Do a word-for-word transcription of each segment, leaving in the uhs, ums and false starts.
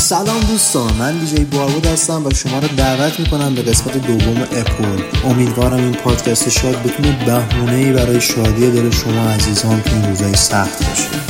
سلام دوستان، من دیجی باربود هستم و شما رو دعوت میکنم به قسمت دوم اپول. امیدوارم این پادکست شاد بتونه بهونه‌ای برای شادی دل شما عزیزان تو این روزای سخت باشه.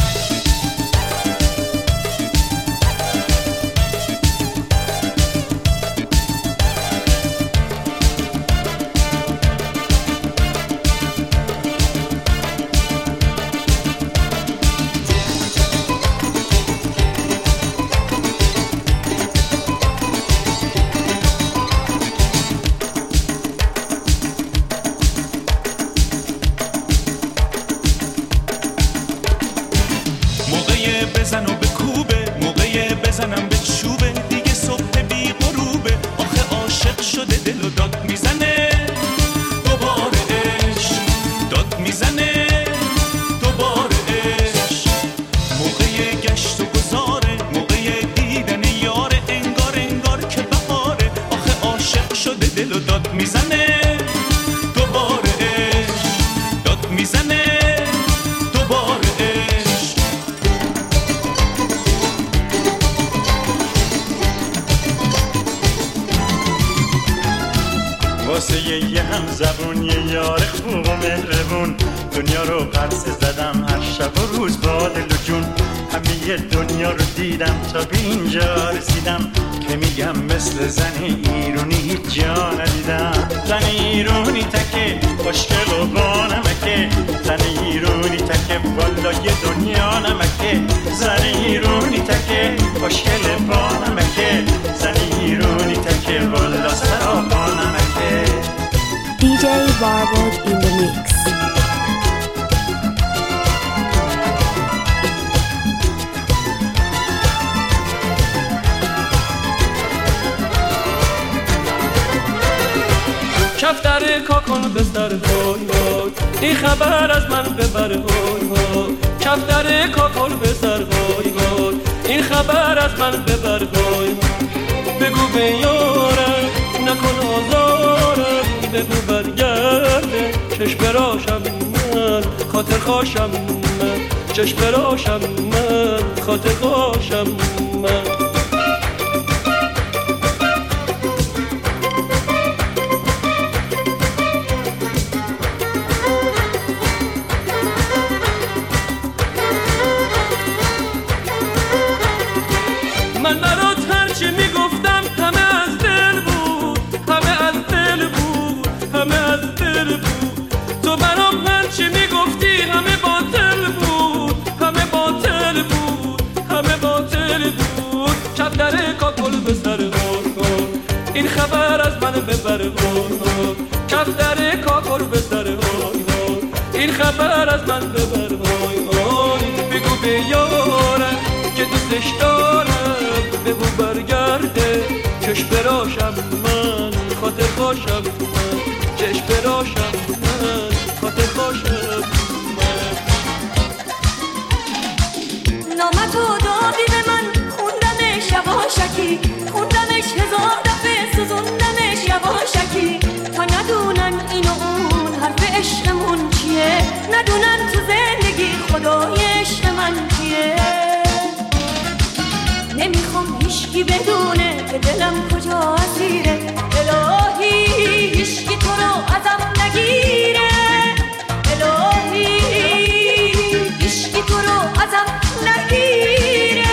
بزن و به کوبه، موقع بزنم به چوبه، دیگه صبح بی غروبه، آخه عاشق شده دل و داد میزنه دوباره عشق، داد میزنه دوباره عشق، موقع گشت و گذاره، موقع دیدن یاره، انگار انگار که بهاره، آخه عاشق شده دل و داد میزنه دوباره عشق، داد میزنه دوباره عشق. واسه یه هم زبون، یه یار خوب و مهربون، دنیا رو پرسه زدم هر شب و روز با دل و جون، همه دنیا رو دیدم تا به اینجا رسیدم، که میگم مثل زن ایرونی هیچ جا ندیدم. زن ایرونی تکه خوشگل و با نمکه، زن ایرونی تکه بالای دنیا نمکه، زن ایرونی تکه خوشگل با نمکه، زن ایرونی تکه بالا سرا با نمکه. دیجی Barbod in the mix. کفتر کاکن بستر های های، این خبر از من ببر های های. کفتر کاکن بستر های های، این خبر از من ببر های های. بگو به یارم نکن آزارم، بگو برگرده چشم براشم من، خاطر خواشم من، چشم براشم من، خاطر خواشم من. من برات هرچی میگفتم همه از دل بود، همه از دل بود، همه از دل بود. تو برام هرچی میگفتی همه باطل بود، همه باطل بود، همه باطل بود. کفتر کاکل به سر غار، این خبر از من ببر غار. کفتر کاکل به سر غار، این خبر از من ببر غار. بگو به یارم که دوستش دارم، بگو برگرده چشم براشم من، خاطر خواشم من، چشم براشم من، خاطر خواشم من. نامتو دادی به من، خوندمش یواشکی، خوندمش هزار دفعه، سوزوندمش یواشکی، تا ندونن این و اون حرف عشقمون چیه، ندونن تو زندگی خدای عشق من کیه. نمیخوام هیشکی بدونه که دلم کجا اسیره، الهی هیشکی تو رو ازم نگیره، الهی هیشکی تو رو ازم نگیره.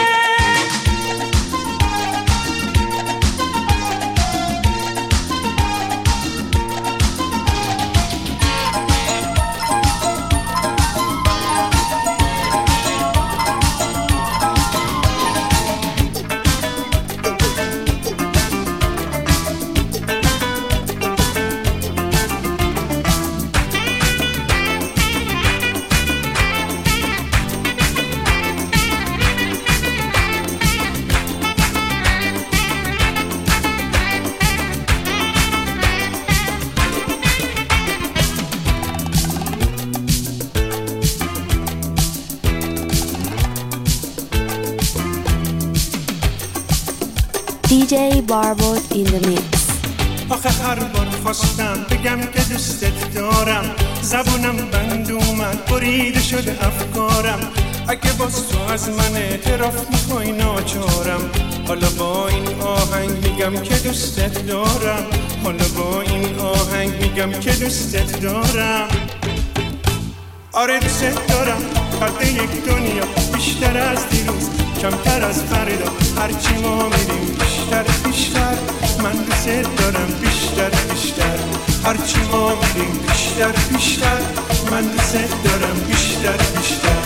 دیجی Barbod in the mix. آخه هر بار خواستم بگم که دوستت دارم، زبونم بند اومد بریده شده افکارم. اگه باز تو از من اعتراف میخوای ناچارم، حالا با این آهنگ میگم که دوستت دارم، حالا با این آهنگ میگم که دوستت دارم. آره دوستت دارم، فرد یک دنیا بیشتر از دیروز، کمتر از فردا، هرچی ما میریم بیشتر بیشتر. من دوستت دارم بیشتر بیشتر، هرچی ما میریم بیشتر بیشتر. من دوستت دارم بیشتر بیشتر.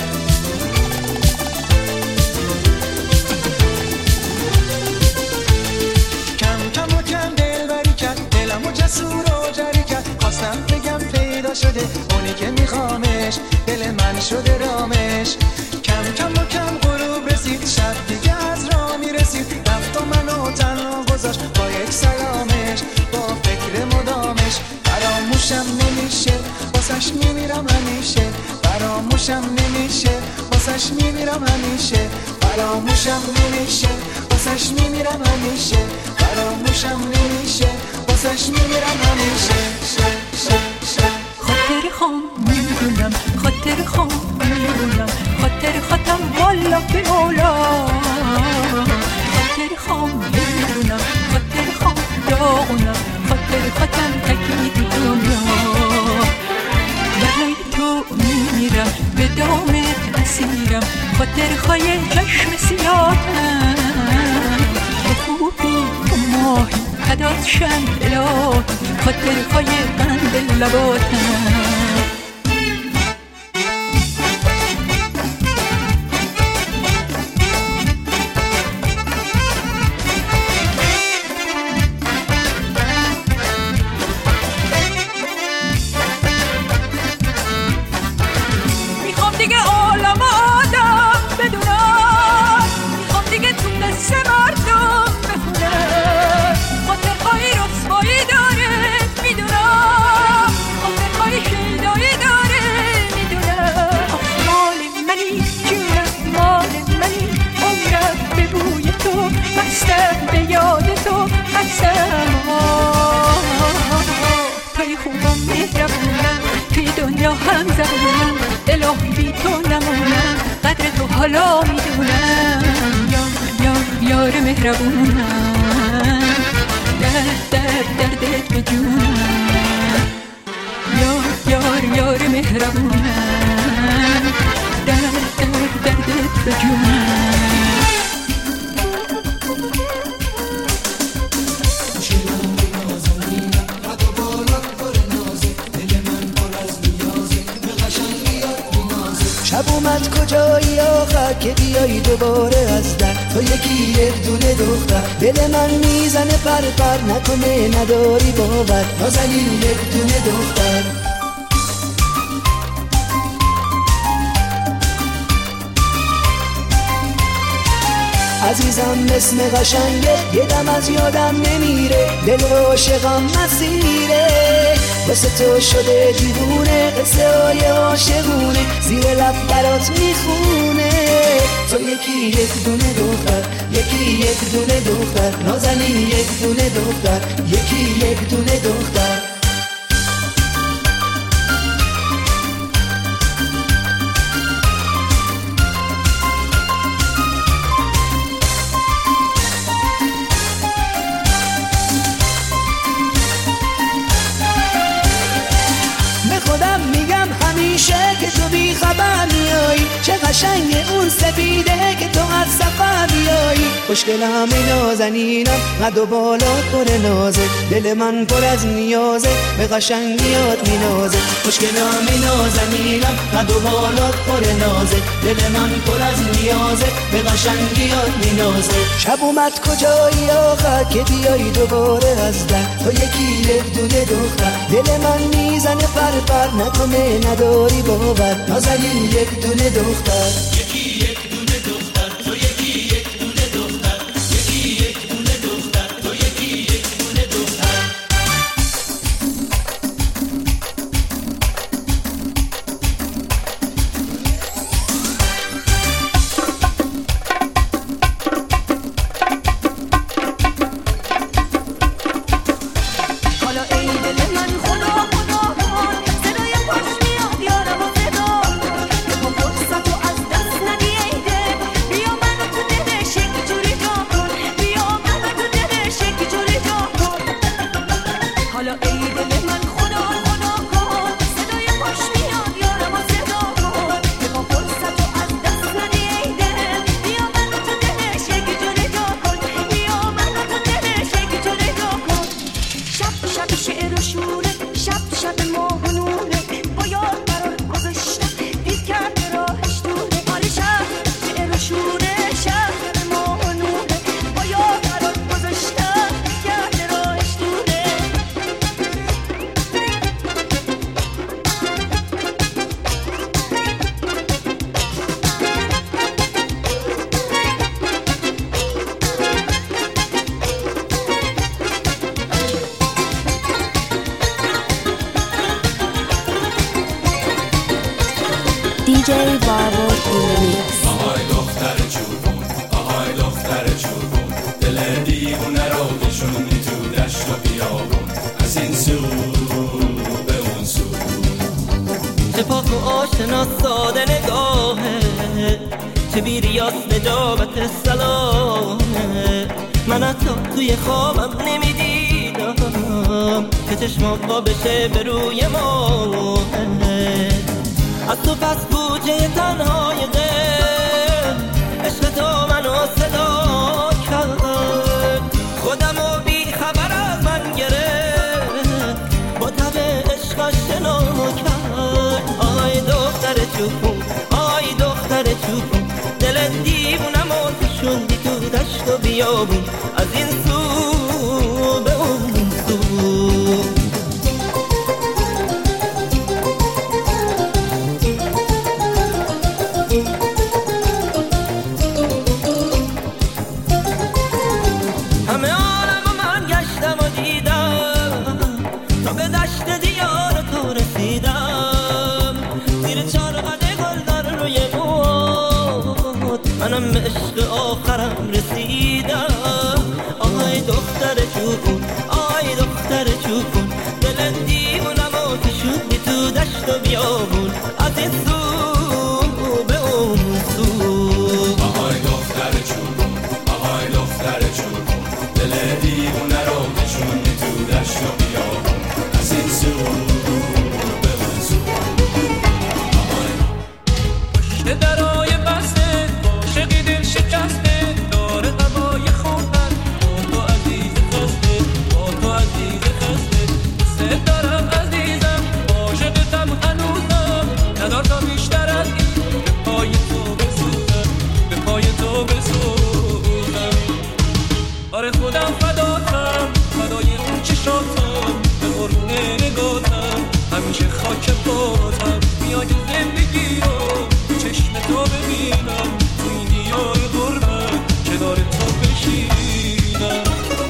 کم کم و کم دل بری کرد، دلم و جسور و جری کرد. خواستم بگم پیدا شده اونی که میخوامش، دل من شده رامش. کم کم و کم غروب رسید، شب دیگه از راه میرسید. رفت و منو تنها گذاشت با یک سلامش، با فکر مدامش. فراموشم نمیشه واسش میمیرم همیشه، فراموشم نمیشه واسش میمیرم همیشه، فراموشم نمیشه واسش میمیرم همیشه، فراموشم نمیشه واسش میمیرم همیشه. خاطر خام میدونم، خاطر خام میدونم، خاطر خاطم والا به مولا. خاطر خام میدونم، خاطر خام داغونم، خاطر خاطم تکیدی دنیا. برای تو میمیرم، به دامت اسیرم، خاطر خای چشم سیاهم. تو خوبی تو ماهی هدات شن الهی، خاطر خای قند لباتم. توی خوبم مهربونم، توی دنیا هم زبونم، الهی بی تو نمونم، قدر تو حالا میدونم. یار یار یار مهربونم، درد درد دردت به جونم. یار یار یار مهربونم، درد درد دردت به جونم. شب اومد کجایی آخر که بیایی دوباره از در، تو یکی یک دونه دختر. دل من میزنه پر پر، نکنه نداری باور، نازنین یک دونه دختر. عزیزم اسم قشنگه، یه دم از یادم نمیره، دل عاشقم مسیره. واسه تو شده دیوونه، قصه های عاشقونه، زیر لب برات میخونه. تو یکی یک دونه دختر، یکی یک دونه دختر، نازنین یک دونه دختر، یکی یک دونه دختر. که تو بی خبر میایی، چه قشنگ اون سپیده که تو از سفر بیایی. خوشگلم نازنینم، قد و بالات پر نازه، دل من پر از نیازه، به قشنگیات مینازه. خوشگلم نازنینم، قد و بالات پر نازه، دل من پر از نیازه، به قشنگیات مینازه. شب اومد کجایی آخر که بیایی دوباره از در، تو یکی یک دونه دختر. دل من میزنه پر پر، نکنه نداری باور، نازنین یک دونه دختر. یکی یک دونه دختر، تو یکی یک دونه دختر، یکی یک دونه دختر، تو یکی یک دونه دختر. حالا ای دل من خدا خدا کن، صدای پاش میاد یارم و صدا، تو فرصت و از دست دی جی Barbod in the mix. آهای دختر چوبون، آهای دختر چوبون، دل دیوونه رو بشونی تو دشت و بیابون، از این سو به اون سو. چه پاک و آشنا ساده نگاهه، چه بیریاس نجابت سلامه. من حتی توی خوابم نمیدیدم که چشمام با بشه به روی ماه. از تو پس بوجه تنهای غیر عشق تو منو صدا کرد، خودم و بی خبر از من گرفت، با تب عشق آشنا کرد. آی دختر چوبون، آی دختر چوبون، دل دیوونم و کشوندی تو دشت و بیابون، از این سو به اون سو. همه عالم من گشتم و دیدم تا به دشت دیار تو رسیدم، زیر چارقد گلدار روی موت منم به عشق آخرم رسیدم. آی دختر چوبون، آی دختر چوبون، دل دیوونم و کشوندی تو دشت و بیابون، از این سو به اون سو. آهای دختر چوبون، آهای دختر چوبون، دل دیوونه رو کشوندی تو دشت و بیابون، از این سو به اون سو. پشت درای بسته عاشقی دل شکسته، داره قبای خوندن با تو عزیز خسته، با تو عزیز خسته. سه دارم عزیزم، عاشقتم هنوزم، ندار تا بیشتر از این به پای تو بسوزم، به پای تو بسوزم. آره خودم فداتم، فدای اون چشاتم، به قربون نگاتم، همیشه خاک پاتم. میای زندگی رو چشم تو ببینم، تو این دیار غربت کنار تو بشینم.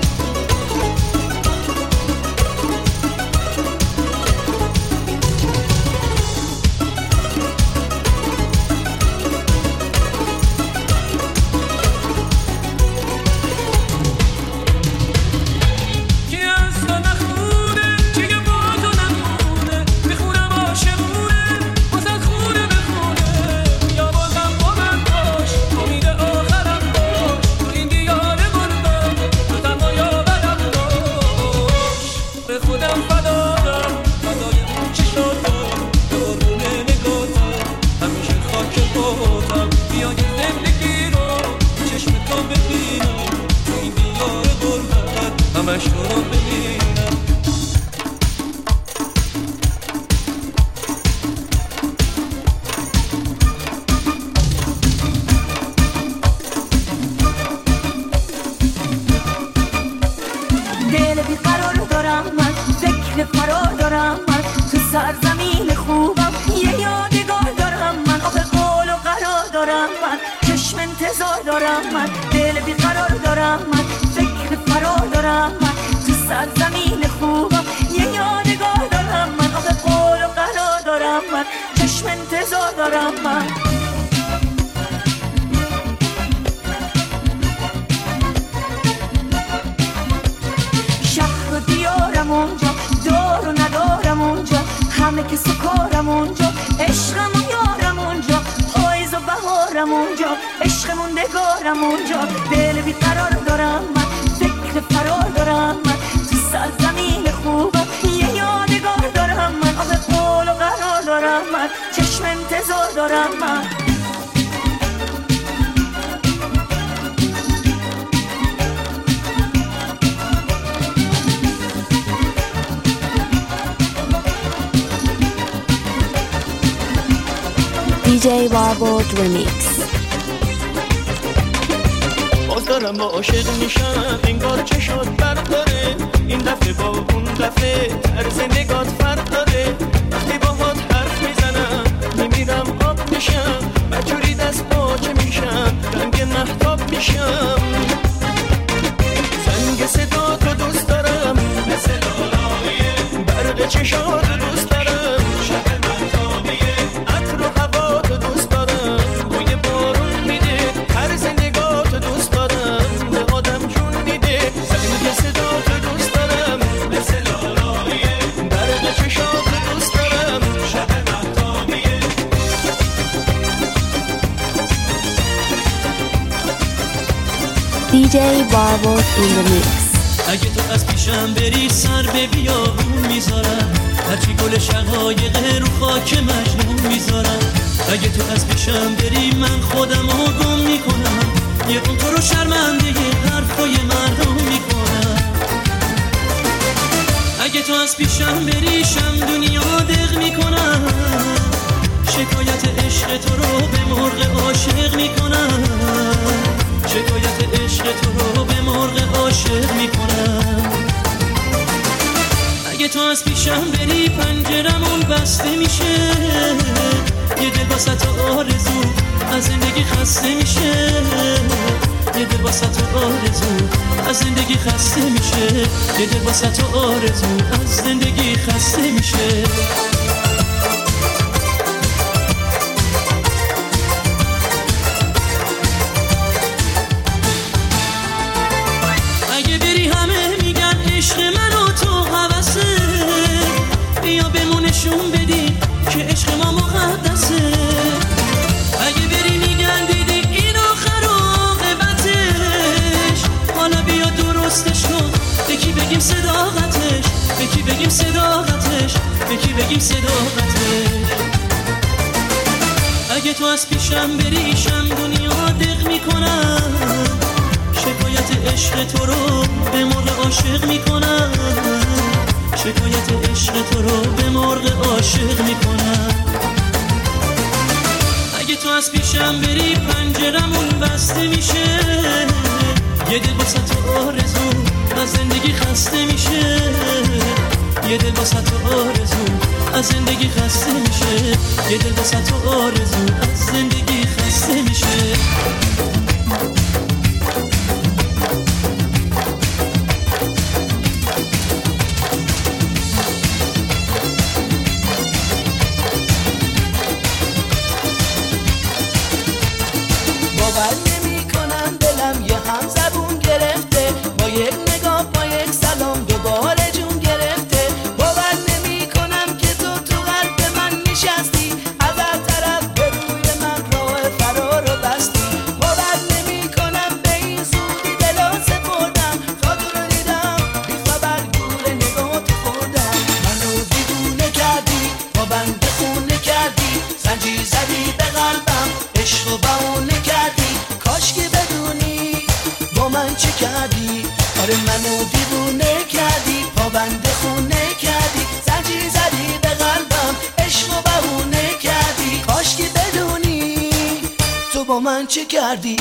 کی از تو نخونه، کی با تو نخونه، میخونم عاشقونه، واسه خونه بخونه. یا بازم با من باش، امید آخرم باش، تو این دیار غربت تو تنها یاورم باش. به خودم فدایم، فدای اون چشاتم، به قربون نگاتم، همیشه خاک پاتم. بیای زندگی رو چشم تو ببینم، تو این دیار غربت همش تو رو ببینم. دل بیقرار دارم من، فکر فرار دارم من، تو سرزمین خوبم یه یادگار دارم من. آخه قول و قرار دارم من، چشم انتظار دارم من. دل بیقرار دارم من، فکر فرار دارم من، تو سرزمین خوبم یه یادگار دارم من. آخه قول و قرار دارم من، چشم انتظار دارم من. شهر و دیارم اونجا، دار و ندارم اونجا، همه که سکارم اونجا، عشقم و یارم اونجا، پاییز و بهارم اونجا، عشق موندگارم اونجا. دل بیقرار دارم من، فکر فرار دارم من، تو سرزمین خوبم یه یادگار دارم من. آخه قول و قرار دارم من، چشم انتظار دارم من. دی جی Barbod remix. باز دارم با عاشق میشم، انگار چشات برداره، این دفعه با اون دفعه طرز نگات فرق داره. وقتی باهات حرف میزنم میمیرم آب میشم، بجوری دست پاچه میشم، رنگ مهتاب میشم. زنگ صدا تو دوست دارم، مثل لالایه، برق چشات دوست دارم، شب مهتابیه، عطر و هوا تو دوست دی جی Barbot in the mix. اگه تو از پیشم بری سر به بیابون میذارم، هرچی گل شقایق رو خاک مجنون میذارم. اگه تو از پیشم بری من خودم رو گم میکنم، یه اون تو رو شرمنده یه حرفای مردم میکنم. اگه تو از پیشم بری شم دنیا دق میکنم، شکایت عشق تو رو به مرغ عاشق میکنم. شکایت عشق تو رو به مرغ عاشق میکنم. اگه تو از پیشم بری پنجرمون بسته میشه، یه دل واسه آرزو از زندگی خسته میشه. یه دل واسه آرزو از زندگی خسته میشه. یه دل واسه آرزو از زندگی خسته میشه. اگه بری همه میگن عشق من و تو هوسه، بیا بمونشون بدی که عشق ما مقدسه. اگه بری میگن دیدی این آخر عاقبتش، حالا بیا درستش کن، به کی بگیم صداقتش، به کی بگیم صداقتش، به کی بگیم صداقتش. اگه تو از پیشم بری شم دنیا دق میکنم، شکایت عشق تو رو به مرغ عاشق میکنم. شکایت عشق تو رو به مرغ عاشق میکنم. اگه تو از پیشم بری پنجرمون بسته میشه، یه دل واسه تو آرزو از زندگی خسته میشه. یه دل واسه تو آرزو از زندگی خسته میشه. یه دل واسه تو آرزو از زندگی خسته میشه. باور نمی کنم دلم یه هم زبون گرفته، با یک نگاه با یک سلام دوباره جون گرفته. باور نمی کنم که تو تو قلب من نشستی، از هر طرف به روی من راه فرار رو بستی. باور نمی کنم به این زودی دلو سپردم، خاطر رو دیدم بی خبر گور نگاه خوردم. منو دیوونه کردی، با بنده خونه کردی، زنجیر زدی به قلبم، عشق و بهونه کردی. کاش که بدونی با من چه کردی. آره منو دیوونه کردی، پابند خونه کردی، زنجیر زدی به قلبم، عشق و بهونه کردی. کاش که بدونی تو با من چه کردی.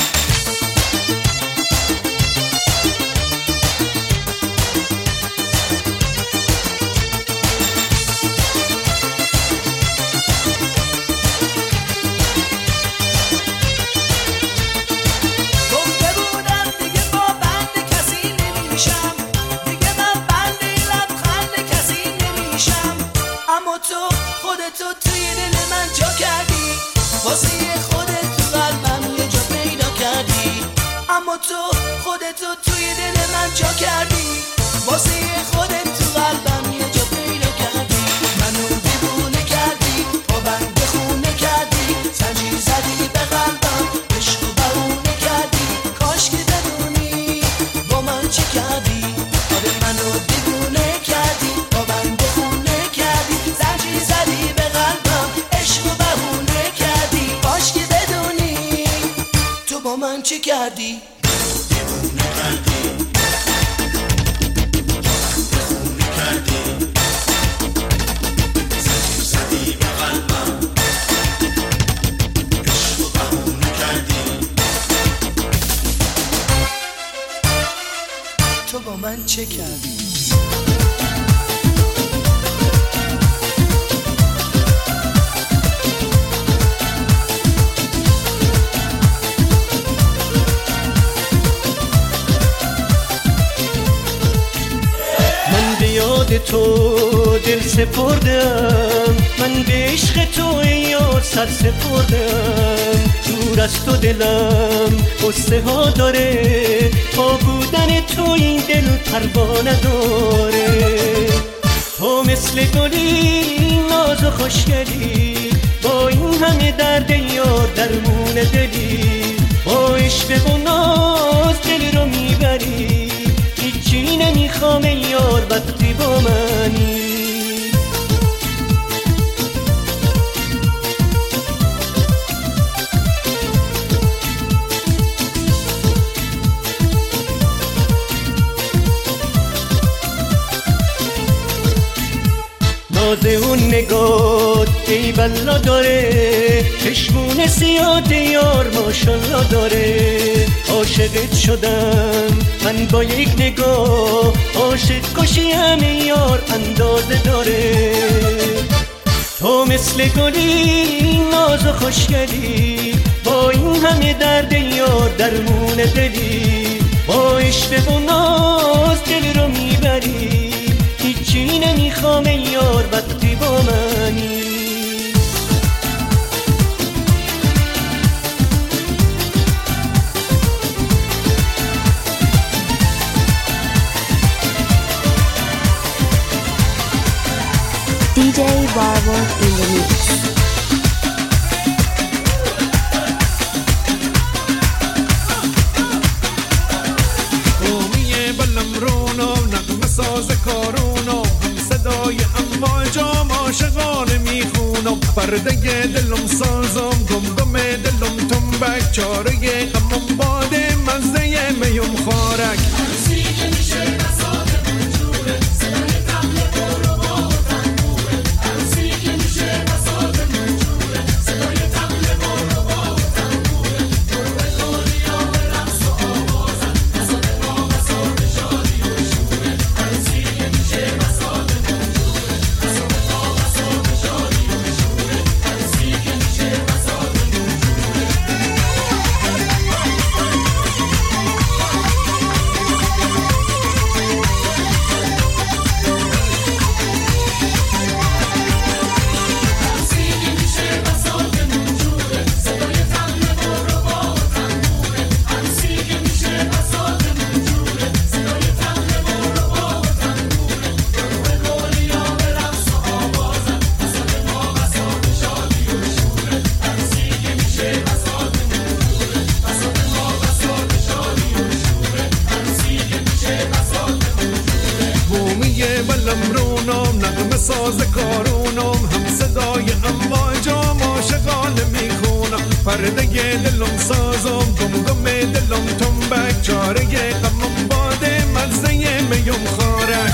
تو خودتو توی دل من جا کردی، واسه خودت تو قلبم یه جا پیدا کردی. اما تو خودتو توی دل من جا کردی، واسه خودت تو قلبم یه جا پیدا کردی. منو دیوونه کردی، پابند خونه کردی، زنجیر زدی به قلبم، عشق و بهونه کردی. کاش که بدونی با من چه کردی. آره منو دیوونه کردی، پابند خونه کردی، زنجیر زدی به قلبم، عشق و بهونه کردی. کاش که بدونی تو با من چه کردی. دیوونه کردی، خونه کردی، زنجیر زدی به قلبم، عشق و بهونه کردی. تو با من چه کردی. تو دل سپردم، من به عشق تو یار سر سپردم. دور از تو دلم قصه ها داره، با بودن تو این دل پروا نداره. تو مثل گلی ناز و خوشگلی، با این همه درد یار درمون دلی. با عشق و ناز دل رو وقت اون نگاه ای بلا داره، چشمون سیاه یار ماشالله داره. عاشقت شدم من با یک نگاه، عاشق کشی همه یار اندازه داره. تو مثل گلی ناز و خوشگلی، با این همه درد یار درمون دلی. با عشق و ناز دل رو میبری، هیچی نمیخوام یار وقتی با منی. دی جی Barbo in the mix. ساز کارونو هم صدای امواج عاشقانه میخونم. پرده دلم سازم گم گم دلم تنبک، چاره غمم باده مزه میم خارک. عروسی که میشه بساط منجوره، صدای طبل بارو با تنبوره. عروسی که میشه بساط منجوره، صدای طبل بارو با تنبوره. گروه دنیا به رقص و آوازن، بساط ما بساط شادی و شوره. عروسی که میشه بساط منجوره، بساط ما بساط شادی و شوره. عروسی که میشه بساط ساز کارونم هم صدای امواج عاشقانه میخونم. پرده دلم سازم گم گم دلم تنبک، چاره غمم باده مزه میم خارک.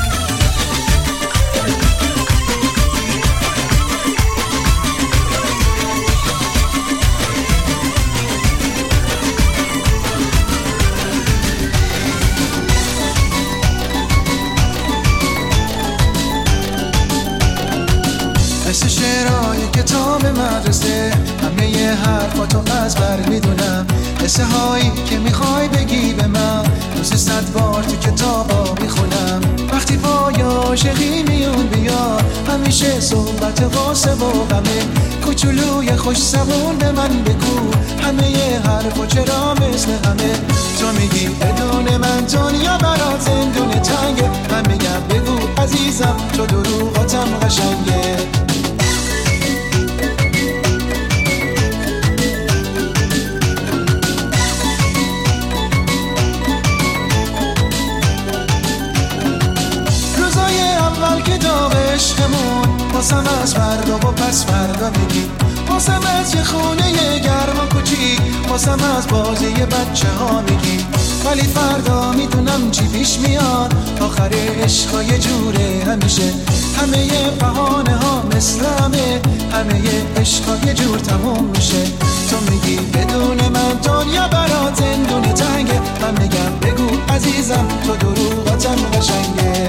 مثل شعرهای کتاب مدرسه، همه ی حرفاتو از بر میدونم. قصه هایی که میخوای بگی به من، روز صد بار تو کتابا میخونم. وقتی پای عاشقی میون بیار، همیشه صحبت قصه و غمه. کوچولوی خوش زبون به من بگو، همه ی حرفا چرا مثل همه. تو میگی بدون من دنیا برات زندون تنگه، من میگم بگو عزیزم تو دروغاتم قشنگه. واسم از فردا و پس فردا میگی، واسم از یه خونه گرم و کوچیک، واسم از بازی بچه ها میگی. ولی فردا میدونم چی پیش میاد، آخر عشقا یه جوره همیشه. همه ی بهانه ها مثل همه، همه ی عشقا یه جور تموم میشه. تو میگی بدون من دنیا برات زندون تنگه، من میگم بگو عزیزم تو دروغاتم قشنگه.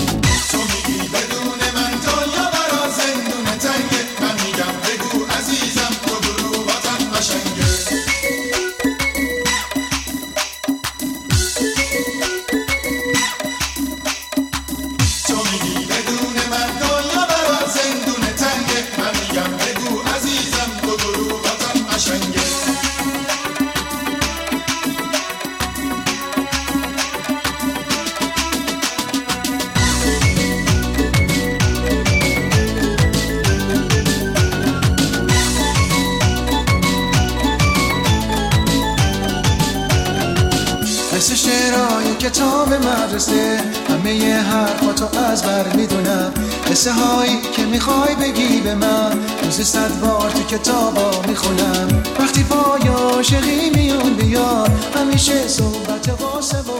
مثل شعرهای کتاب مدرسه، همه ی حرفاتو از بر میدونم. قصه هایی که میخوای بگی به من، روز صد بار تو کتابا میخونم. وقتی پای عاشقی میون بیار، همیشه صحبت واسه